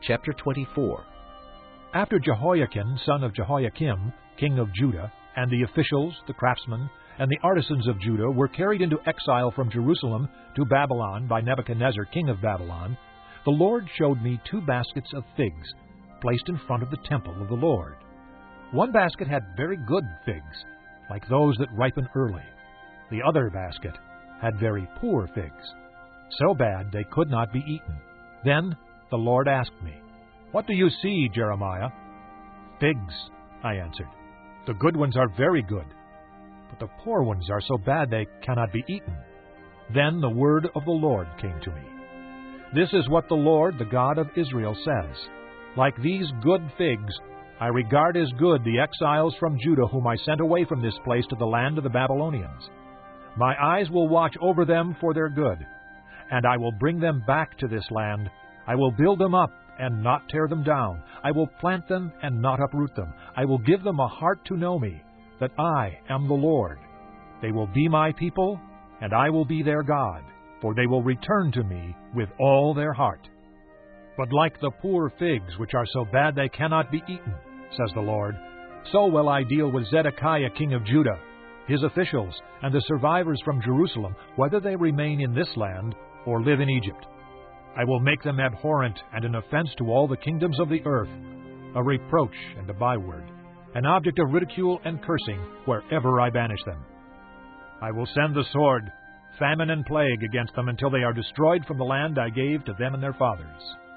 Chapter 24. After Jehoiakim, son of Jehoiakim, king of Judah, and the officials, the craftsmen, and the artisans of Judah were carried into exile from Jerusalem to Babylon by Nebuchadnezzar, king of Babylon, the Lord showed me 2 baskets of figs placed in front of the temple of the Lord. One basket had very good figs, like those that ripen early. The other basket had very poor figs, so bad they could not be eaten. Then the Lord asked me, "What do you see, Jeremiah?" "Figs," I answered. "The good ones are very good, but the poor ones are so bad they cannot be eaten." Then the word of the Lord came to me. "This is what the Lord, the God of Israel, says. Like these good figs, I regard as good the exiles from Judah whom I sent away from this place to the land of the Babylonians. My eyes will watch over them for their good, and I will bring them back to this land. I will build them up and not tear them down. I will plant them and not uproot them. I will give them a heart to know me, that I am the Lord. They will be my people, and I will be their God, for they will return to me with all their heart. But like the poor figs, which are so bad they cannot be eaten, says the Lord, so will I deal with Zedekiah king of Judah, his officials, and the survivors from Jerusalem, whether they remain in this land or live in Egypt. I will make them abhorrent and an offense to all the kingdoms of the earth, a reproach and a byword, an object of ridicule and cursing wherever I banish them. I will send the sword, famine and plague against them until they are destroyed from the land I gave to them and their fathers."